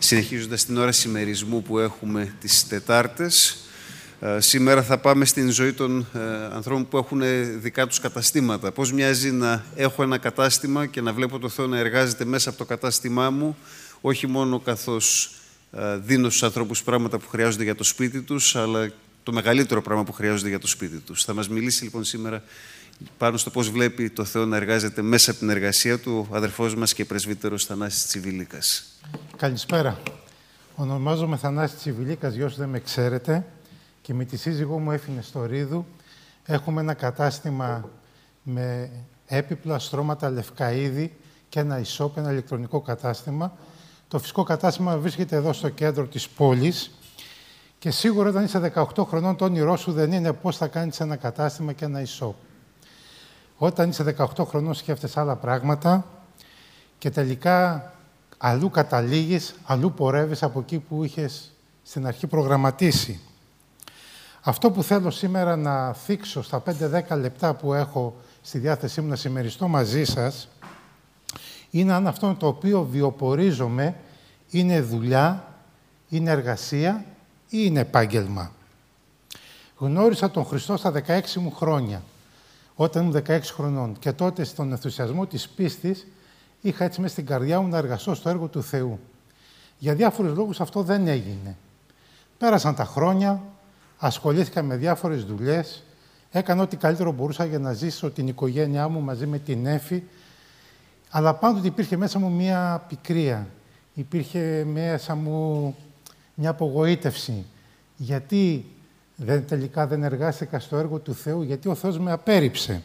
συνεχίζοντας την ώρα σημερισμού που έχουμε τις Τετάρτες. Σήμερα θα πάμε στην ζωή των ανθρώπων που έχουν δικά τους καταστήματα. Πώς μοιάζει να έχω ένα κατάστημα και να βλέπω το Θεό να εργάζεται μέσα από το κατάστημά μου, όχι μόνο καθώς δίνω στους ανθρώπους πράγματα που χρειάζονται για το σπίτι τους, αλλά το μεγαλύτερο πράγμα που χρειάζονται για το σπίτι τους. Θα μας μιλήσει λοιπόν σήμερα πάνω στο πώς βλέπει το Θεό να εργάζεται μέσα από την εργασία του ο αδερφός μας και πρεσβύτερος Θανάσης Τσιβιλίκας. Καλησπέρα. Ονομάζομαι Θανάσης Τσιβιλίκας, για όσους δεν με ξέρετε, και με τη σύζυγό μου Έφη Νεστορίδου έχουμε ένα κατάστημα με έπιπλα, στρώματα, λευκά είδη και ένα e-shop, ένα ηλεκτρονικό κατάστημα. Το φυσικό κατάστημα βρίσκεται εδώ στο κέντρο της πόλης και σίγουρα όταν είσαι 18 χρονών το όνειρό σου δεν είναι πώς θα κάνεις ένα κατάστημα και ένα e-shop. Όταν είσαι 18 χρονών σκέφτεσαι άλλα πράγματα και τελικά αλλού καταλήγεις, αλλού πορεύεις από εκεί που είχες στην αρχή προγραμματίσει. Αυτό που θέλω σήμερα να θίξω στα 5-10 λεπτά που έχω στη διάθεσή μου να συμμεριστώ μαζί σας είναι αν αυτό το οποίο βιοπορίζομαι είναι δουλειά, είναι εργασία ή είναι επάγγελμα. Γνώρισα τον Χριστό στα 16 μου χρόνια, όταν ήμουν 16 χρονών και τότε στον ενθουσιασμό της πίστης είχα έτσι μέσα στην καρδιά μου να εργαστώ στο έργο του Θεού. Για διάφορους λόγους αυτό δεν έγινε. Πέρασαν τα χρόνια, ασχολήθηκα με διάφορες δουλειές, έκανα ό,τι καλύτερο μπορούσα για να ζήσω την οικογένειά μου μαζί με την Έφη, αλλά πάντοτε υπήρχε μέσα μου μία πικρία, υπήρχε μέσα μου μια απογοήτευση. Γιατί τελικά δεν εργάστηκα στο έργο του Θεού, γιατί ο Θεός με απέρριψε.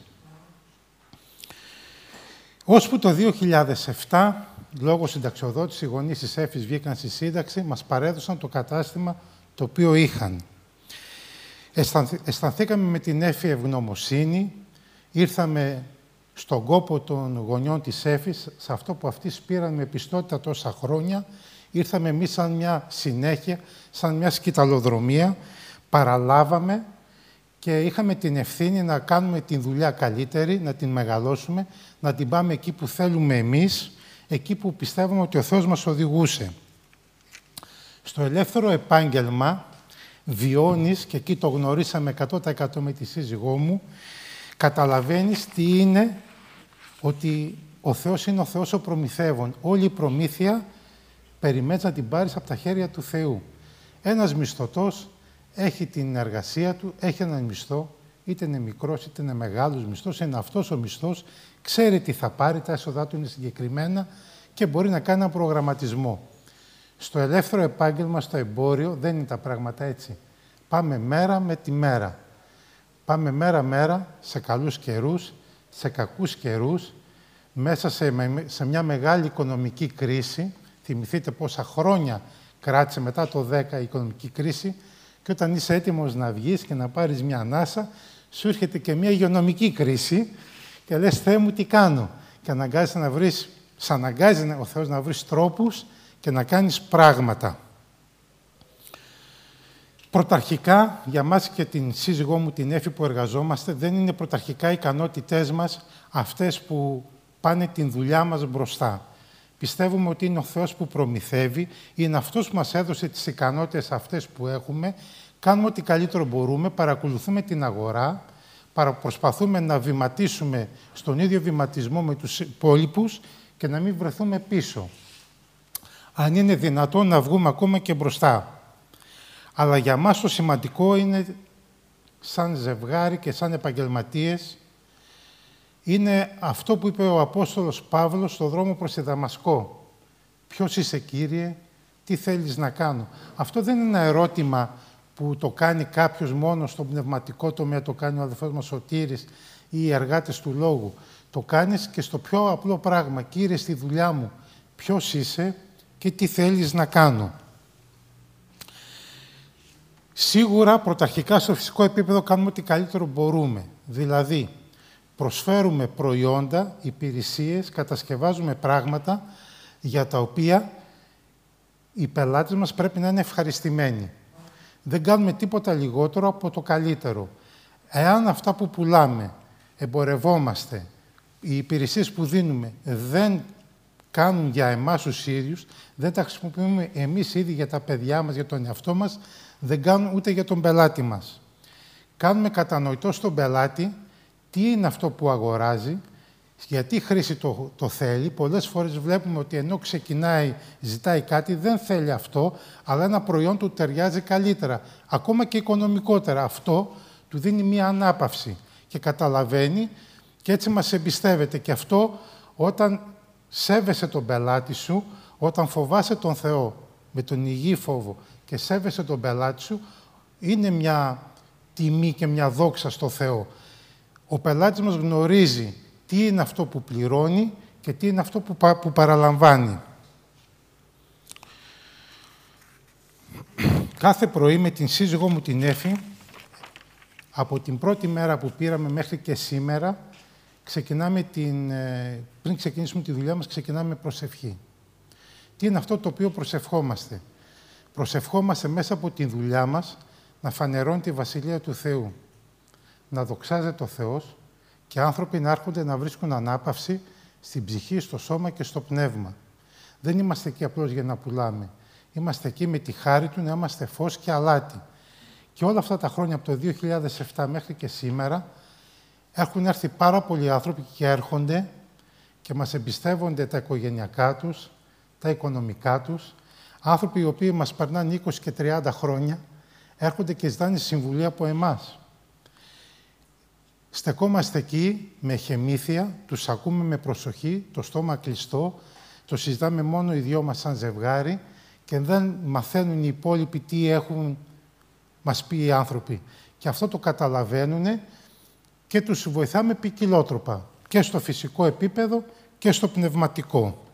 Ώσπου το 2007, λόγω συνταξιοδότησης, οι γονείς της Έφης βγήκαν στη σύνταξη, μας παρέδωσαν το κατάστημα το οποίο είχαν. Αισθανθήκαμε με την Έφη ευγνωμοσύνη, ήρθαμε στον κόπο των γονιών της Έφης, σε αυτό που αυτοί πήραν με πιστότητα τόσα χρόνια, ήρθαμε εμείς σαν μια συνέχεια, σαν μια σκυταλοδρομία, παραλάβαμε και είχαμε την ευθύνη να κάνουμε την δουλειά καλύτερη, να την μεγαλώσουμε, να την πάμε εκεί που θέλουμε εμείς, εκεί που πιστεύουμε ότι ο Θεός μας οδηγούσε. Στο ελεύθερο επάγγελμα βιώνεις, και εκεί το γνωρίσαμε 100% με τη σύζυγό μου, καταλαβαίνεις τι είναι, ότι ο Θεός είναι ο Θεός ο προμηθεύων. Όλη η προμήθεια περιμένεις να την πάρεις από τα χέρια του Θεού. Ένας μισθωτός έχει την εργασία του, έχει έναν μισθό, είτε είναι μικρός είτε είναι μεγάλος μισθός, είναι αυτός ο μισθός, ξέρει τι θα πάρει, τα έσοδά του είναι συγκεκριμένα και μπορεί να κάνει έναν προγραμματισμό. Στο ελεύθερο επάγγελμα, στο εμπόριο, δεν είναι τα πράγματα έτσι. Πάμε μέρα με τη μέρα. Πάμε μέρα-μέρα, σε καλούς καιρούς, σε κακούς καιρούς, μέσα σε μια μεγάλη οικονομική κρίση. Θυμηθείτε πόσα χρόνια κράτησε μετά το 10 η οικονομική κρίση και όταν είσαι έτοιμος να βγεις και να πάρεις μια ανάσα, σου έρχεται και μια υγειονομική κρίση και λες, Θεέ μου, τι κάνω? Και αναγκάζει ο Θεός να βρεις τρόπους και να κάνεις πράγματα. Πρωταρχικά, για μας και την σύζυγό μου την Έφη που εργαζόμαστε, δεν είναι πρωταρχικά οι ικανότητές μας αυτές που πάνε την δουλειά μας μπροστά. Πιστεύουμε ότι είναι ο Θεός που προμηθεύει, είναι αυτός που μας έδωσε τις ικανότητες αυτές που έχουμε, κάνουμε ό,τι καλύτερο μπορούμε, παρακολουθούμε την αγορά, προσπαθούμε να βηματίσουμε στον ίδιο βηματισμό με τους υπόλοιπους και να μην βρεθούμε πίσω. Αν είναι δυνατόν να βγούμε ακόμα και μπροστά. Αλλά για μας το σημαντικό είναι, σαν ζευγάρι και σαν επαγγελματίες, είναι αυτό που είπε ο Απόστολος Παύλος στο δρόμο προς τη Δαμασκό. Ποιος είσαι, Κύριε, τι θέλεις να κάνω? Αυτό δεν είναι ένα ερώτημα που το κάνει κάποιος μόνο στο πνευματικό τομέα, το κάνει ο αδελφός μας Σωτήρης ή οι εργάτες του Λόγου. Το κάνεις και στο πιο απλό πράγμα. Κύριε, στη δουλειά μου, ποιος είσαι και τι θέλεις να κάνω? Σίγουρα, πρωταρχικά στο φυσικό επίπεδο κάνουμε ό,τι καλύτερο μπορούμε. Δηλαδή, προσφέρουμε προϊόντα, υπηρεσίες, κατασκευάζουμε πράγματα για τα οποία οι πελάτες μας πρέπει να είναι ευχαριστημένοι. Δεν κάνουμε τίποτα λιγότερο από το καλύτερο. Εάν αυτά που πουλάμε, εμπορευόμαστε, οι υπηρεσίες που δίνουμε δεν κάνουν για εμάς τους ίδιους, δεν τα χρησιμοποιούμε εμείς ήδη για τα παιδιά μας, για τον εαυτό μας, δεν κάνουν ούτε για τον πελάτη μας. Κάνουμε κατανοητό στον πελάτη τι είναι αυτό που αγοράζει, γιατί χρήση το θέλει. Πολλές φορές βλέπουμε ότι ενώ ξεκινάει, ζητάει κάτι, δεν θέλει αυτό, αλλά ένα προϊόν του ταιριάζει καλύτερα, ακόμα και οικονομικότερα. Αυτό του δίνει μία ανάπαυση και καταλαβαίνει και έτσι μας εμπιστεύεται. Και αυτό όταν σέβεσαι τον πελάτη σου, όταν φοβάσαι τον Θεό με τον υγιή φόβο και σέβεσαι τον πελάτη σου, είναι μια τιμή και μια δόξα στο Θεό. Ο πελάτης μας γνωρίζει τι είναι αυτό που πληρώνει και τι είναι αυτό που παραλαμβάνει. Κάθε πρωί με την σύζυγό μου την Έφη, από την πρώτη μέρα που πήραμε μέχρι και σήμερα, πριν ξεκινήσουμε τη δουλειά μας, ξεκινάμε προσευχή. Τι είναι αυτό το οποίο προσευχόμαστε? Προσευχόμαστε μέσα από τη δουλειά μας να φανερώνει τη Βασιλεία του Θεού, να δοξάζεται ο Θεός και άνθρωποι να έρχονται να βρίσκουν ανάπαυση στην ψυχή, στο σώμα και στο πνεύμα. Δεν είμαστε εκεί απλώς για να πουλάμε. Είμαστε εκεί με τη χάρη Του να είμαστε φως και αλάτι. Και όλα αυτά τα χρόνια, από το 2007 μέχρι και σήμερα, έχουν έρθει πάρα πολλοί άνθρωποι και έρχονται και μας εμπιστεύονται τα οικογενειακά τους, τα οικονομικά τους. Άνθρωποι οι οποίοι μας περνάνε 20 και 30 χρόνια, έρχονται και ζητάνε συμβουλή από εμάς. Στεκόμαστε εκεί με χεμήθεια, τους ακούμε με προσοχή, το στόμα κλειστό, το συζητάμε μόνο οι δυο μας σαν ζευγάρι και δεν μαθαίνουν οι υπόλοιποι τι έχουν μας πει οι άνθρωποι. Και αυτό το καταλαβαίνουν και τους βοηθάμε ποικιλότροπα, και στο φυσικό επίπεδο και στο πνευματικό.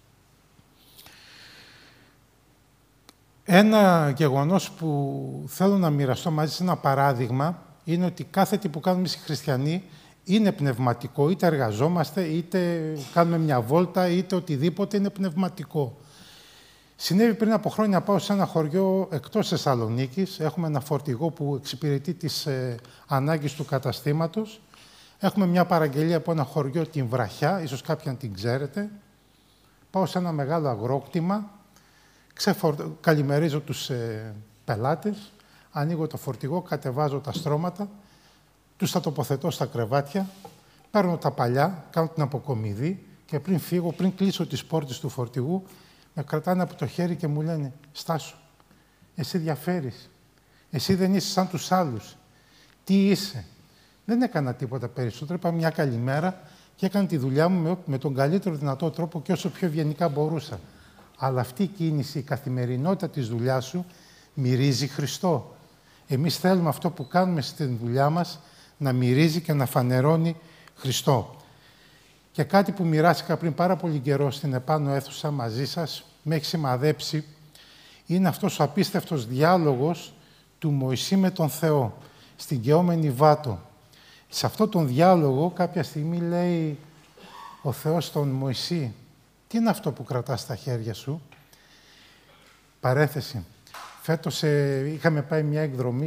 Ένα γεγονός που θέλω να μοιραστώ μαζί σας, ένα παράδειγμα, είναι ότι κάθε τι που κάνουμε οι χριστιανοί είναι πνευματικό. Είτε εργαζόμαστε, είτε κάνουμε μια βόλτα, είτε οτιδήποτε είναι πνευματικό. Συνέβη πριν από χρόνια, πάω σε ένα χωριό εκτός Θεσσαλονίκης. Έχουμε ένα φορτηγό που εξυπηρετεί τις ανάγκες του καταστήματος. Έχουμε μια παραγγελία από ένα χωριό, την Βραχιά, ίσως κάποιοι να την ξέρετε. Πάω σε ένα μεγάλο αγρόκτημα, καλημερίζω τους πελάτες, ανοίγω το φορτηγό, κατεβάζω τα στρώματα, τους τα τοποθετώ στα κρεβάτια, παίρνω τα παλιά, κάνω την αποκομιδή και πριν φύγω, πριν κλείσω τις πόρτες του φορτηγού, με κρατάνε από το χέρι και μου λένε «Στάσου, εσύ διαφέρεις, εσύ δεν είσαι σαν τους άλλους, τι είσαι?» Δεν έκανα τίποτα περισσότερο, είπα μια καλημέρα και έκανα τη δουλειά μου με τον καλύτερο δυνατό τρόπο και όσο πιο ευγενικά μπορούσα. Αλλά αυτή η κίνηση, η καθημερινότητα της δουλειάς σου, μυρίζει Χριστό. Εμείς θέλουμε αυτό που κάνουμε στην δουλειά μας να μυρίζει και να φανερώνει Χριστό. Και κάτι που μοιράστηκα πριν πάρα πολύ καιρό στην επάνω αίθουσα μαζί σας, με έχει σημαδέψει, είναι αυτός ο απίστευτος διάλογος του Μωυσή με τον Θεό, στην Καιόμενη Βάτο. Σε αυτόν τον διάλογο κάποια στιγμή λέει ο Θεός στον Μωυσή, τι είναι αυτό που κρατάς στα χέρια σου? Παρέθεση. Φέτος είχαμε πάει μια εκδρομή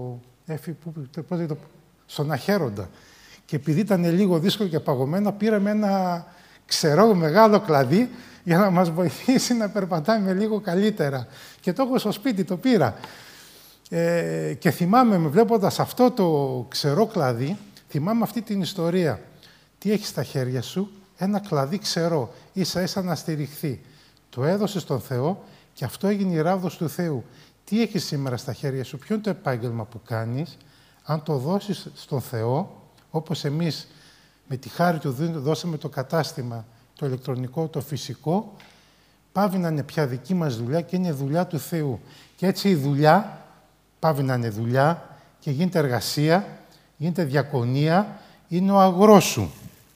στον Αχέροντα. Και επειδή ήταν λίγο δύσκολο και παγωμένο, πήραμε ένα ξερό μεγάλο κλαδί για να μας βοηθήσει να περπατάμε λίγο καλύτερα. Και το έχω στο σπίτι, το πήρα. Και θυμάμαι, βλέποντας αυτό το ξερό κλαδί, θυμάμαι αυτή την ιστορία. Τι έχεις στα χέρια σου? Ένα κλαδί ξερό, ίσα-ίσα να στηριχθεί. Το έδωσε στον Θεό και αυτό έγινε η ράβδος του Θεού. Τι έχεις σήμερα στα χέρια σου? Ποιο είναι το επάγγελμα που κάνεις? Αν το δώσεις στον Θεό, όπως εμείς με τη χάρη Του δώσαμε το κατάστημα, το ηλεκτρονικό, το φυσικό, πάβει να είναι πια δική μας δουλειά και είναι δουλειά του Θεού. Και έτσι η δουλειά πάβει να είναι δουλειά και γίνεται εργασία, γίνεται διακονία, είναι ο αγρός σου.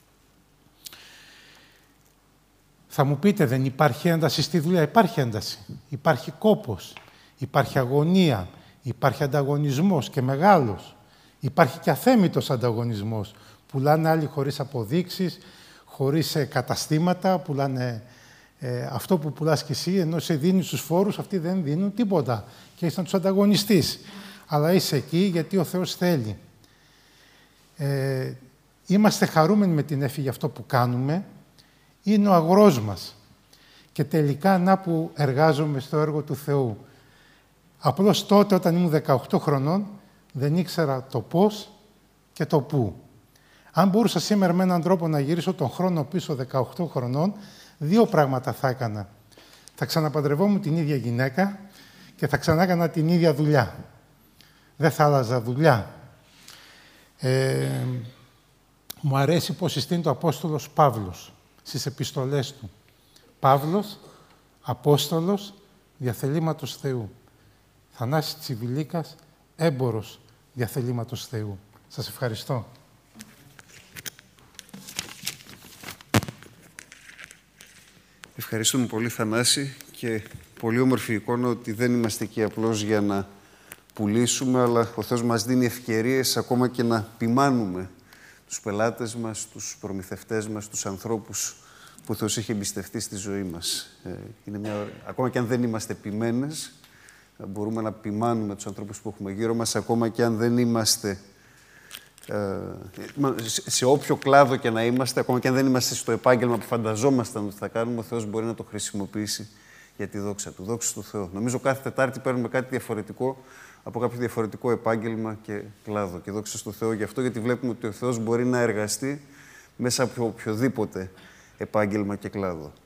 Θα μου πείτε, δεν υπάρχει ένταση στη δουλειά? Υπάρχει ένταση. Υπάρχει κόπος, υπάρχει αγωνία, υπάρχει ανταγωνισμός και μεγάλος. Υπάρχει και αθέμητος ανταγωνισμός. Πουλάνε άλλοι χωρίς αποδείξεις, χωρίς καταστήματα, πουλάνε αυτό που πουλάς κι εσύ, ενώ σε δίνει στους φόρους, αυτοί δεν δίνουν τίποτα και είσαι να τους ανταγωνιστείς. Αλλά είσαι εκεί γιατί ο Θεός θέλει. Είμαστε χαρούμενοι με την Έφη για αυτό που κάνουμε. Είναι ο αγρός μας. και τελικά να που εργάζομαι στο έργο του Θεού. Απλώς τότε, όταν ήμουν 18 χρονών, δεν ήξερα το πώς και το πού. Αν μπορούσα σήμερα με έναν τρόπο να γυρίσω τον χρόνο πίσω 18 χρονών, δύο πράγματα θα έκανα. Θα ξαναπαντρευόμουν την ίδια γυναίκα και θα ξανά έκανα την ίδια δουλειά. Δεν θα άλλαζα δουλειά. Μου αρέσει πώς συστήνει το Απόστολος Παύλος στις επιστολές του. Παύλος, Απόστολος, διαθελήματος Θεού. Θανάσης Τσιβιλίκας, έμπορος διαθελήματος Θεού. Σας ευχαριστώ. Ευχαριστούμε πολύ, Θανάση, και πολύ όμορφη εικόνα ότι δεν είμαστε εκεί απλώς για να πουλήσουμε, αλλά ο Θεός μας δίνει ευκαιρίες ακόμα και να ποιμάνουμε τους πελάτες μας, τους προμηθευτές μας, τους ανθρώπους που ο Θεός έχει εμπιστευτεί στη ζωή μας. Ακόμα και αν δεν είμαστε ποιμένες, μπορούμε να ποιμάνουμε τους ανθρώπους που έχουμε γύρω μας, ακόμα και αν δεν είμαστε σε όποιο κλάδο και να είμαστε, ακόμα και αν δεν είμαστε στο επάγγελμα που φανταζόμασταν ότι θα κάνουμε, ο Θεός μπορεί να το χρησιμοποιήσει για τη δόξα του. Δόξα του Θεού. Νομίζω κάθε Τετάρτη παίρνουμε κάτι διαφορετικό από κάποιο διαφορετικό επάγγελμα και κλάδο. Και δόξα του Θεού γι' αυτό, γιατί βλέπουμε ότι ο Θεός μπορεί να εργαστεί μέσα από οποιοδήποτε επάγγελμα και κλάδο.